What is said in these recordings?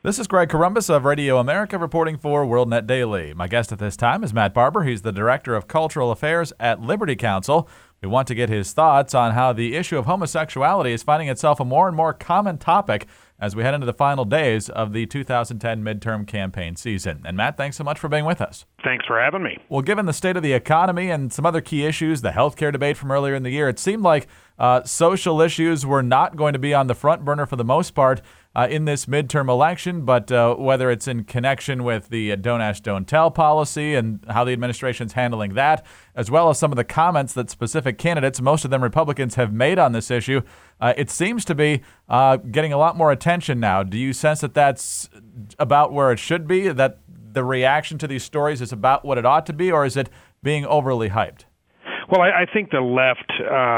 This is Greg Corombos of Radio America reporting for WorldNet Daily. My guest at this time is Matt Barber. He's the Director of Cultural Affairs at Liberty Counsel. We want to get his thoughts on how the issue of homosexuality is finding itself a more and more common topic as we head into the final days of the 2010 midterm campaign season. And Matt, thanks so much for being with us. Thanks for having me. Well, given the state of the economy and some other key issues, the healthcare debate from earlier in the year, it seemed like social issues were not going to be on the front burner for the most part in this midterm election, but whether it's in connection with the Don't Ask, Don't Tell policy and how the administration's handling that, as well as some of the comments that specific candidates, most of them Republicans, have made on this issue, it seems to be getting a lot more attention now. Do you sense that that's about where it should be, that the reaction to these stories is about what it ought to be, or is it being overly hyped? Well, I think the left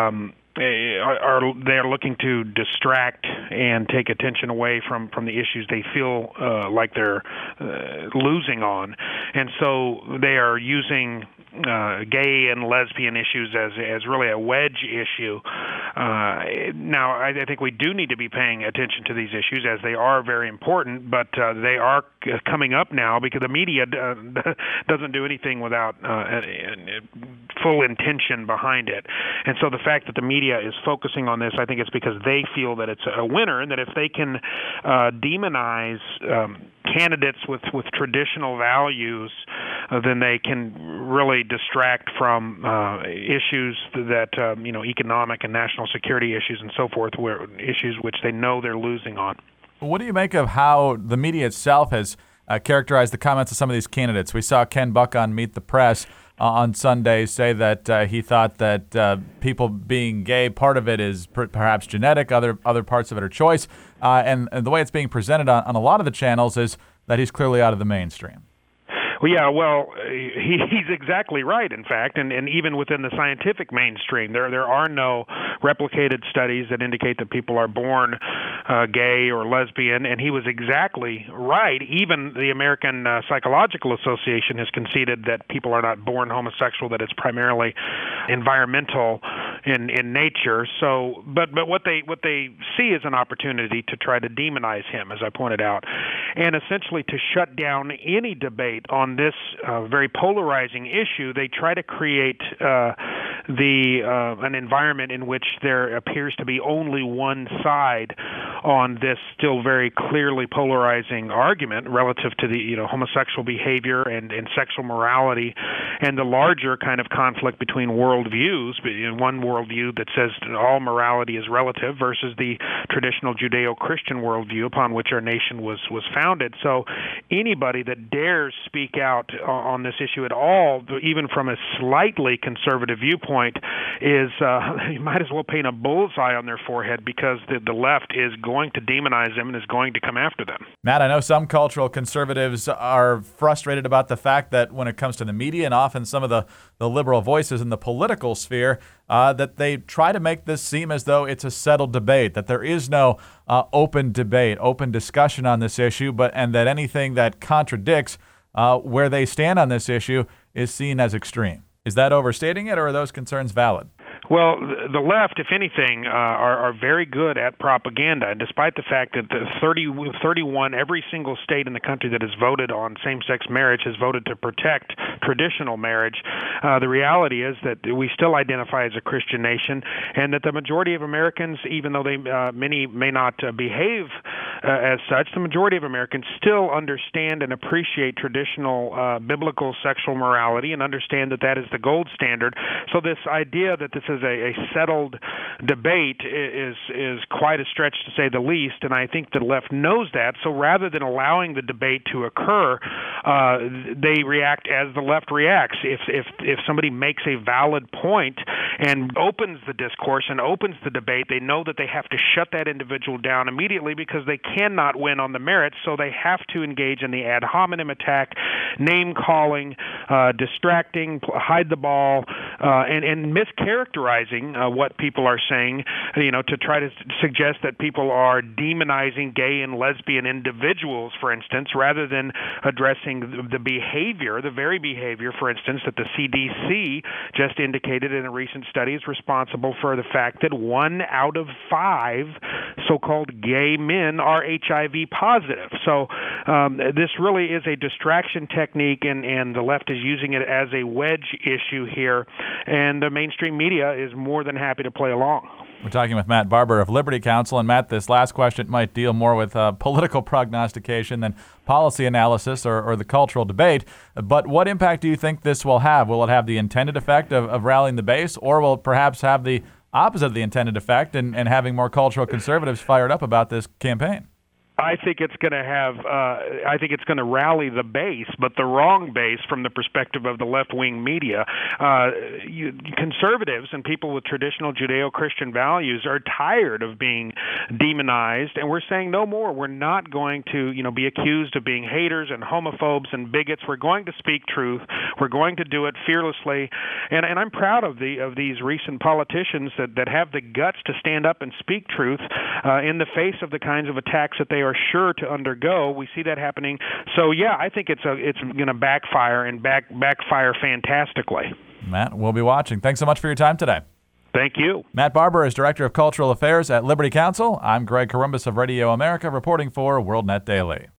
they're looking to distract and take attention away from the issues they feel like they're losing on, and so they are using gay and lesbian issues as really a wedge issue. Now, I think we do need to be paying attention to these issues as they are very important, but they are coming up now because the media doesn't do anything without full intention behind it. And so the fact that the media is focusing on this, I think it's because they feel that it's a winner, and that if they can demonize candidates with traditional values, then they can really distract from issues that economic and national security issues and so forth, where issues which they know they're losing on. What do you make of how the media itself has characterized the comments of some of these candidates? We saw Ken Buck on Meet the Press on Sunday say that he thought that people being gay, part of it is perhaps genetic, other parts of it are choice, and the way it's being presented on a lot of the channels is that he's clearly out of the mainstream. Well, yeah, he's exactly right, in fact, and even within the scientific mainstream, there are no replicated studies that indicate that people are born gay or lesbian, and he was exactly right. Even the American Psychological Association has conceded that people are not born homosexual, that it's primarily environmental in nature. So, but what they see is an opportunity to try to demonize him, as I pointed out, and essentially to shut down any debate on this very polarizing issue. They try to create an environment in which there appears to be only one side on this still very clearly polarizing argument relative to the homosexual behavior and sexual morality, and the larger kind of conflict between worldviews. One worldview that says all morality is relative versus the traditional Judeo-Christian worldview upon which our nation was founded. So anybody that dares speak out on this issue at all, even from a slightly conservative viewpoint, is you might as well paint a bullseye on their forehead, because the left is going to demonize them and is going to come after them. Matt, I know some cultural conservatives are frustrated about the fact that when it comes to the media and often some of the liberal voices in the political sphere, that they try to make this seem as though it's a settled debate, that there is no open debate, open discussion on this issue, and that anything that contradicts where they stand on this issue is seen as extreme. Is that overstating it, or are those concerns valid? Well, the left, if anything, are very good at propaganda. And despite the fact that the 31, every single state in the country that has voted on same-sex marriage has voted to protect traditional marriage, the reality is that we still identify as a Christian nation, and that the majority of Americans, even though many may not behave as such, the majority of Americans still understand and appreciate traditional biblical sexual morality and understand that is the gold standard. So this idea that this is a settled debate is quite a stretch, to say the least, and I think the left knows that. So rather than allowing the debate to occur, they react as the left reacts. If somebody makes a valid point and opens the discourse and opens the debate, they know that they have to shut that individual down immediately, because they cannot win on the merits, so they have to engage in the ad hominem attack, name-calling, distracting, hide the ball, and mischaracterizing what people are saying, to try to suggest that people are demonizing gay and lesbian individuals, for instance, rather than addressing using the behavior, the very behavior, for instance, that the CDC just indicated in a recent study is responsible for the fact that 1 out of 5 so-called gay men are HIV positive. So this really is a distraction technique, and the left is using it as a wedge issue here, and the mainstream media is more than happy to play along. We're talking with Matt Barber of Liberty Counsel. And Matt, this last question might deal more with political prognostication than policy analysis or the cultural debate. But what impact do you think this will have? Will it have the intended effect of rallying the base, or will it perhaps have the opposite of the intended effect and having more cultural conservatives fired up about this campaign? I think it's going to have. I think it's going to rally the base, but the wrong base from the perspective of the left-wing media. Conservatives and people with traditional Judeo-Christian values are tired of being demonized, and we're saying no more. We're not going to, be accused of being haters and homophobes and bigots. We're going to speak truth. We're going to do it fearlessly, and I'm proud of these recent politicians that have the guts to stand up and speak truth in the face of the kinds of attacks that they are sure to undergo. We see that happening. So yeah, I think it's going to backfire and backfire fantastically. Matt, we'll be watching. Thanks so much for your time today. Thank you. Matt Barber is Director of Cultural Affairs at Liberty Counsel. I'm Greg Corombos of Radio America, reporting for WorldNet Daily.